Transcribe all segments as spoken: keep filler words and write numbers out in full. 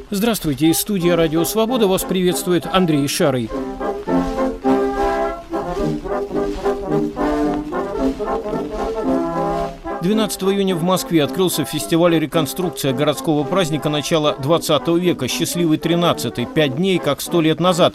Здравствуйте, из студии «Радио Свобода» вас приветствует Андрей Шарый. двенадцатого июня в Москве открылся фестиваль «Реконструкция городского праздника начала двадцатого века. Счастливый тринадцатый. Пять дней, как сто лет назад».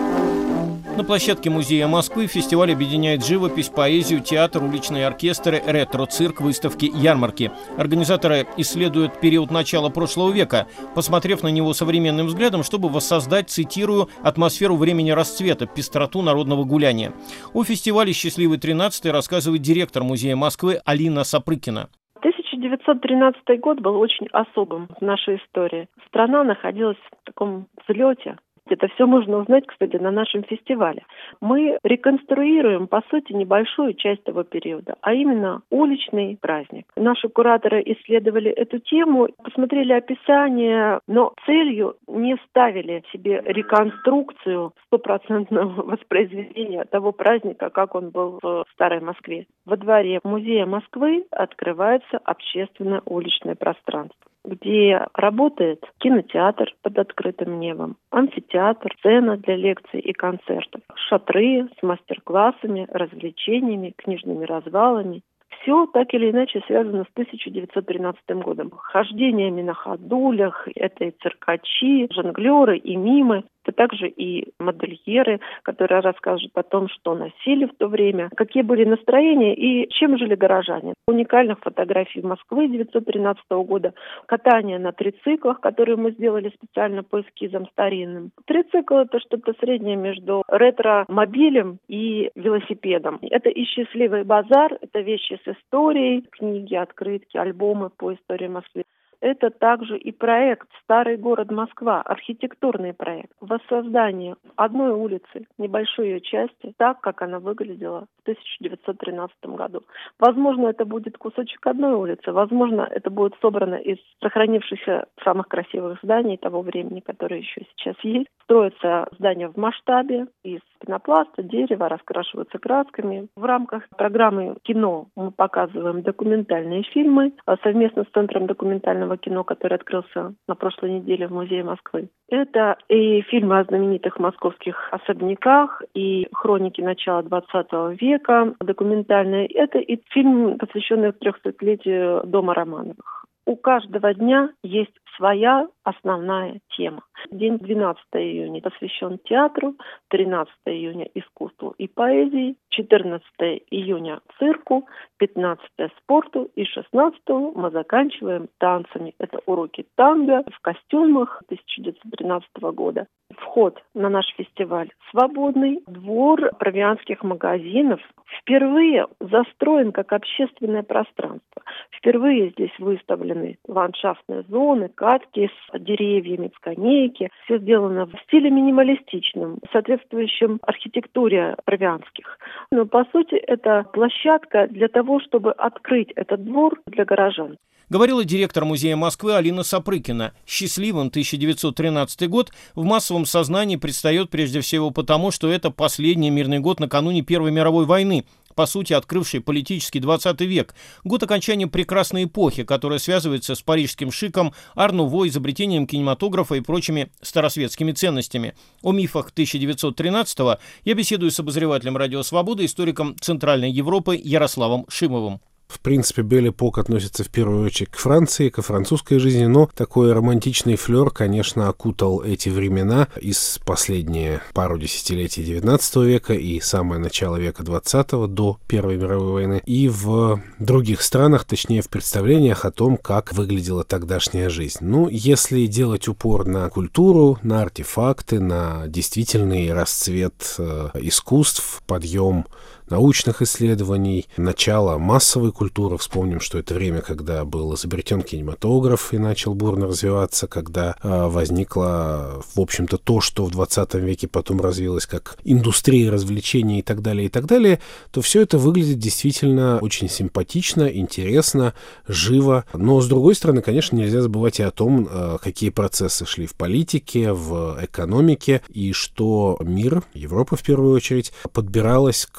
На площадке Музея Москвы фестиваль объединяет живопись, поэзию, театр, уличные оркестры, ретро-цирк, выставки, ярмарки. Организаторы исследуют период начала прошлого века, посмотрев на него современным взглядом, чтобы воссоздать, цитирую, атмосферу времени расцвета, пестроту народного гуляния. О фестивале «Счастливый тринадцатый» рассказывает директор Музея Москвы Алина Сапрыкина. тысяча девятьсот тринадцатый год был очень особым в нашей истории. Страна находилась в таком взлете. Это все можно узнать, кстати, на нашем фестивале. Мы реконструируем, по сути, небольшую часть того периода, а именно уличный праздник. Наши кураторы исследовали эту тему, посмотрели описание, но целью не ставили себе реконструкцию стопроцентного воспроизведения того праздника, как он был в Старой Москве. Во дворе Музея Москвы открывается общественное уличное пространство, где работает кинотеатр под открытым небом, амфитеатр, сцена для лекций и концертов, шатры с мастер-классами, развлечениями, книжными развалами. Все так или иначе связано с тысяча девятьсот тринадцатым годом. Хождениями на ходулях, это и циркачи, жонглеры и мимы. Это также и модельеры, которые расскажут о том, что носили в то время, какие были настроения и чем жили горожане. Уникальных фотографий Москвы девятьсот тринадцатого года, катание на трициклах, которые мы сделали специально по эскизам старинным. Трицикл – это что-то среднее между ретро-мобилем и велосипедом. Это и счастливый базар, это вещи с историей, книги, открытки, альбомы по истории Москвы. Это также и проект «Старый город Москва», архитектурный проект. Воссоздание одной улицы, небольшой ее части, так, как она выглядела в тысяча девятьсот тринадцатом году. Возможно, это будет кусочек одной улицы, возможно, это будет собрано из сохранившихся самых красивых зданий того времени, которые еще сейчас есть. Строятся здания в масштабе, из пенопласта, дерева, раскрашиваются красками. В рамках программы «Кино» мы показываем документальные фильмы совместно с Центром документального кино, который открылся на прошлой неделе в Музее Москвы. Это и фильмы о знаменитых московских особняках, и хроники начала двадцатого века документальные. Это и фильм, посвященный трехсотлетию дома Романовых. У каждого дня есть своя основная тема. День двенадцатого июня посвящен театру, тринадцатого июня искусству и поэзии, четырнадцатого июня цирку, пятнадцатого спорту и шестнадцатого мы заканчиваем танцами. Это уроки танго в костюмах тысяча девятьсот тринадцатого года. Вход на наш фестиваль свободный. Двор провианских магазинов впервые застроен как общественное пространство. Впервые здесь выставлены ландшафтные зоны, катки с деревьями, скамейки. Все сделано в стиле минималистичном, соответствующем архитектуре провианских. Но, по сути, это площадка для того, чтобы открыть этот двор для горожан. Говорила директор Музея Москвы Алина Сапрыкина. Счастливым тысяча девятьсот тринадцатый год в массовом сознании предстает прежде всего потому, что это последний мирный год накануне Первой мировой войны, по сути, открывший политический двадцатый век. Год окончания прекрасной эпохи, которая связывается с парижским шиком, ар-нуво, изобретением кинематографа и прочими старосветскими ценностями. О мифах тысяча девятьсот тринадцатого я беседую с обозревателем «Радио Свобода», историком Центральной Европы Ярославом Шимовым. В принципе, Бель Эпок относится в первую очередь к Франции, к французской жизни, но такой романтичный флер, конечно, окутал эти времена из последние пару десятилетий девятнадцатого века и самое начало века двадцатого до Первой мировой войны, и в других странах, точнее в представлениях о том, как выглядела тогдашняя жизнь. Ну, если делать упор на культуру, на артефакты, на действительный расцвет э, искусств, подъем научных исследований, начало массовой культуры. Вспомним, что это время, когда был изобретен кинематограф и начал бурно развиваться, когда э, возникло, в общем-то, то, что в двадцатом веке потом развилось как индустрия развлечений и так далее, и так далее, то все это выглядит действительно очень симпатично, интересно, живо. Но, с другой стороны, конечно, нельзя забывать и о том, э, какие процессы шли в политике, в экономике, и что мир, Европа в первую очередь, подбиралась к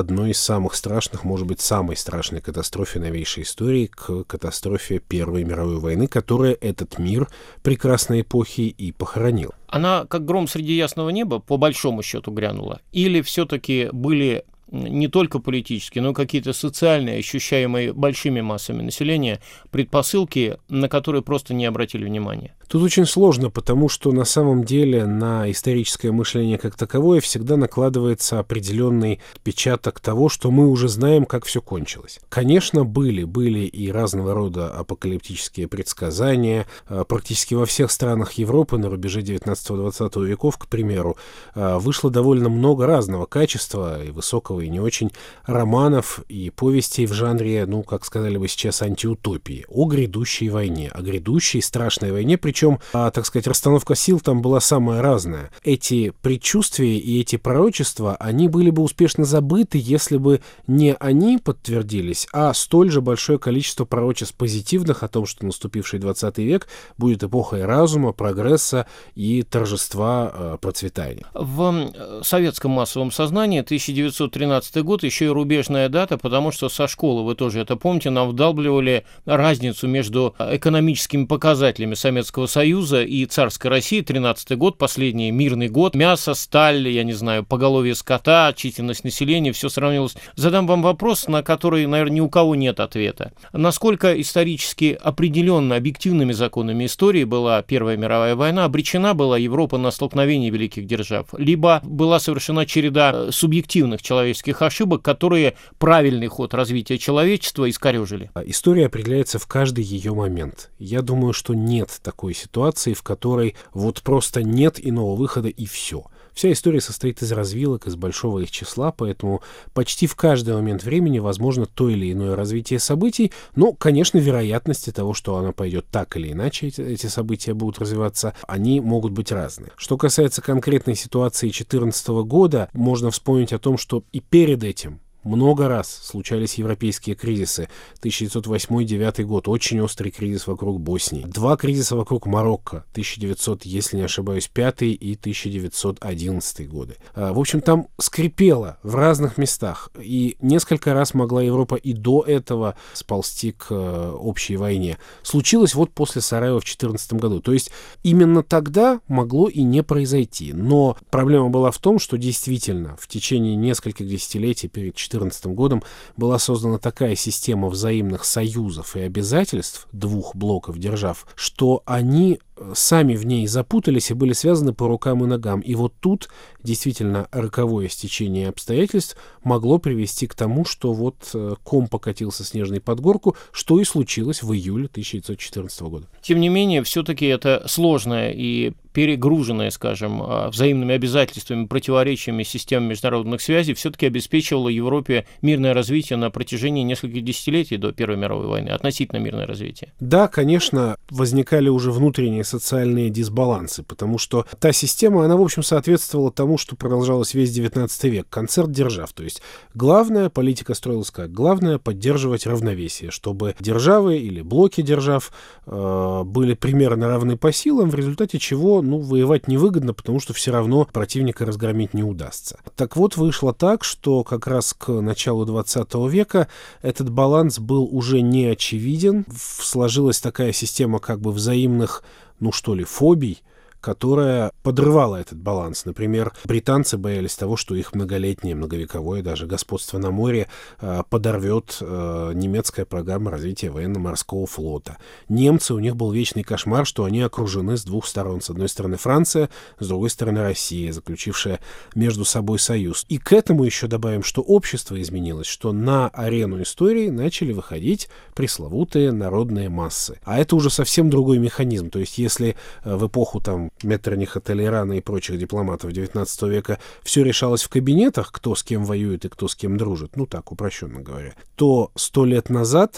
одной из самых страшных, может быть, самой страшной катастрофе новейшей истории, к катастрофе Первой мировой войны, которая этот мир прекрасной эпохи и похоронил. Она как гром среди ясного неба, по большому счету, грянула? Или все-таки были не только политические, но и какие-то социальные, ощущаемые большими массами населения, предпосылки, на которые просто не обратили внимания? Тут очень сложно, потому что на самом деле на историческое мышление как таковое всегда накладывается определенный отпечаток того, что мы уже знаем, как все кончилось. Конечно, были, были и разного рода апокалиптические предсказания. Практически во всех странах Европы на рубеже девятнадцатого-двадцатого веков, к примеру, вышло довольно много разного качества, и высокого, и не очень, романов и повестей в жанре, ну, как сказали бы сейчас, антиутопии, о грядущей войне, о грядущей страшной войне, причем, а, так сказать, расстановка сил там была самая разная. Эти предчувствия и эти пророчества, они были бы успешно забыты, если бы не они подтвердились, а столь же большое количество пророчеств позитивных о том, что наступивший двадцатый век будет эпохой разума, прогресса и торжества э, процветания. В советском массовом сознании тысяча девятьсот тринадцатый год еще и рубежная дата, потому что со школы, вы тоже это помните, нам вдалбливали разницу между экономическими показателями Советского Союза и царской России. тринадцатый год, последний мирный год. Мясо, сталь, я не знаю, поголовье скота, численность населения, все сравнивалось. Задам вам вопрос, на который, наверное, ни у кого нет ответа. Насколько исторически определенно объективными законами истории была Первая мировая война, обречена была Европа на столкновение великих держав, либо была совершена череда субъективных человеческих ошибок, которые правильный ход развития человечества искорежили? История определяется в каждый ее момент. Я думаю, что нет такой ситуации, в которой вот просто нет иного выхода и все. Вся история состоит из развилок, из большого их числа, поэтому почти в каждый момент времени возможно то или иное развитие событий, но, конечно, вероятности того, что она пойдет так или иначе, эти, эти события будут развиваться, они могут быть разные. Что касается конкретной ситуации две тысячи четырнадцатого года, можно вспомнить о том, что и перед этим много раз случались европейские кризисы. тысяча девятьсот восьмой — девятый год, очень острый кризис вокруг Боснии. Два кризиса вокруг Марокко, тысяча девятьсот, если не ошибаюсь, пятый и тысяча девятьсот одиннадцатый годы. В общем, там скрипело в разных местах. И несколько раз могла Европа и до этого сползти к общей войне. Случилось вот после Сараева в две тысячи четырнадцатом году. То есть именно тогда могло и не произойти. Но проблема была в том, что действительно в течение нескольких десятилетий перед две тысячи четырнадцатым годом была создана такая система взаимных союзов и обязательств двух блоков держав, что они сами в ней запутались и были связаны по рукам и ногам. И вот тут действительно роковое стечение обстоятельств могло привести к тому, что вот ком покатился снежный под горку, что и случилось в июле тысяча девятьсот четырнадцатого года. Тем не менее, все-таки это сложная и перегруженная, скажем, взаимными обязательствами, противоречиями системы международных связей, все-таки обеспечивала Европе мирное развитие на протяжении нескольких десятилетий до Первой мировой войны, относительно мирное развитие. Да, конечно, возникали уже внутренние социальные дисбалансы, потому что та система, она, в общем, соответствовала тому, что продолжалось весь девятнадцатый век, концерт держав. То есть главная политика строилась как? Главное — поддерживать равновесие, чтобы державы или блоки держав э, были примерно равны по силам, в результате чего, ну, воевать невыгодно, потому что все равно противника разгромить не удастся. Так вот, вышло так, что как раз к началу двадцатого века этот баланс был уже не очевиден. Сложилась такая система как бы взаимных, ну что ли, фобий, которая подрывала этот баланс. Например, британцы боялись того, что их многолетнее, многовековое даже господство на море э, подорвет э, немецкая программа развития военно-морского флота. Немцы, у них был вечный кошмар, что они окружены с двух сторон. С одной стороны Франция, с другой стороны Россия, заключившая между собой союз. И к этому еще добавим, что общество изменилось, что на арену истории начали выходить пресловутые народные массы. А это уже совсем другой механизм. То есть если э, в эпоху там Меттерниха, Толерана и прочих дипломатов девятнадцатого века все решалось в кабинетах, кто с кем воюет и кто с кем дружит, ну так, упрощенно говоря, то сто лет назад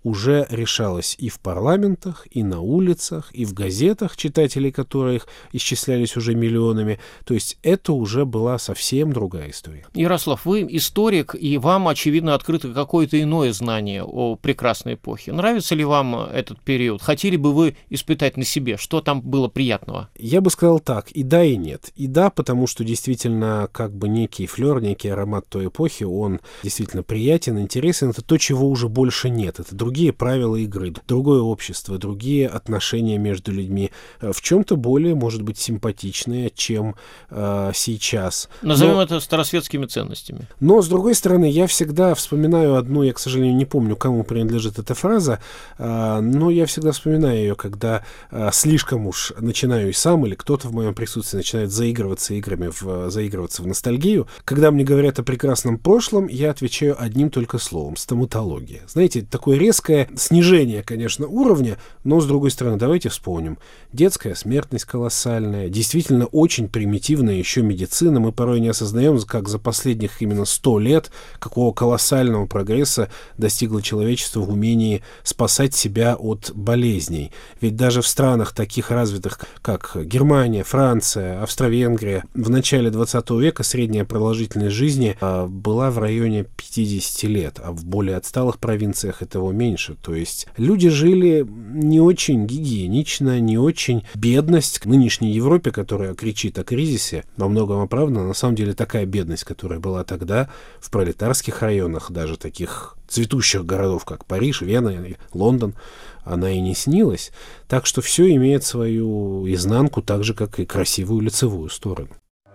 уже решалось и в парламентах, и на улицах, и в газетах, читателей которых исчислялись уже миллионами. То есть это уже была совсем другая история. Ярослав, вы историк, и вам, очевидно, открыто какое-то иное знание о прекрасной эпохе. Нравится ли вам этот период? Хотели бы вы испытать на себе? Что там было приятного? Я бы сказал так, и да, и нет. И да, потому что действительно как бы некий флёр, некий аромат той эпохи, он действительно приятен, интересен. Это то, чего уже больше нет. Это другие правила игры, другое общество, другие отношения между людьми, в чем-то более, может быть, симпатичные, чем э, сейчас. Назовем но, это старосветскими ценностями. Но, с другой стороны, я всегда вспоминаю одну, я, к сожалению, не помню, кому принадлежит эта фраза, э, но я всегда вспоминаю ее, когда э, слишком уж начинаю и сам, или кто-то в моем присутствии начинает заигрываться играми, в, заигрываться в ностальгию. Когда мне говорят о прекрасном прошлом, я отвечаю одним только словом — стоматология. Знаете, такое резкое снижение, конечно, уровня, но, с другой стороны, давайте вспомним. Детская смертность колоссальная, действительно очень примитивная еще медицина. Мы порой не осознаем, как за последних именно сто лет какого колоссального прогресса достигло человечество в умении спасать себя от болезней. Ведь даже в странах таких развитых, как Германия, Франция, Австро-Венгрия, в начале двадцатого века средняя продолжительность жизни а, была в районе пятидесяти лет, а в более отсталых провинциях этого меньше. То есть люди жили не очень гигиенично, не очень. Бедность к нынешней Европе, которая кричит о кризисе, во многом оправдана. На самом деле такая бедность, которая была тогда в пролетарских районах, даже таких цветущих городов, как Париж, Вена, Лондон, она и не снилась. Так что все имеет свою изнанку, так же, как и красивую лицевую сторону.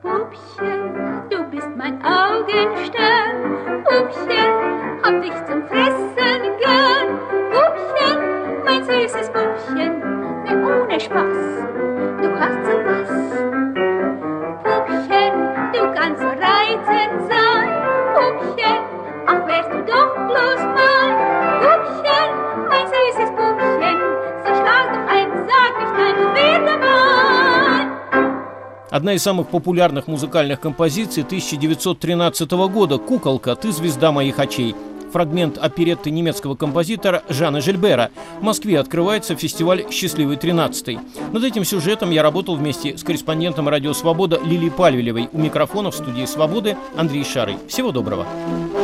Pupchen, du bist mein Augenstern. Pupchen, hab dich zum Fressen gern. Pupchen, mein süßes Pupchen, ne ohne Spaß, du hast so was. Pupchen, du kannst so reizend sein. Pupchen, ach wärst du doch bloß mal. Pupchen, mein süßes Pupchen, so schlag doch ein, sag nicht nein, du wär dabei. Одна из самых популярных музыкальных композиций тысяча девятьсот тринадцатого года «Куколка, ты звезда моих очей». Фрагмент оперетты немецкого композитора Жана Жильбера. В Москве открывается фестиваль «Счастливый тринадцатый». Над этим сюжетом я работал вместе с корреспондентом «Радио Свобода» Лилией Пальвелевой. У микрофона в студии «Свободы» Андрей Шарый. Всего доброго.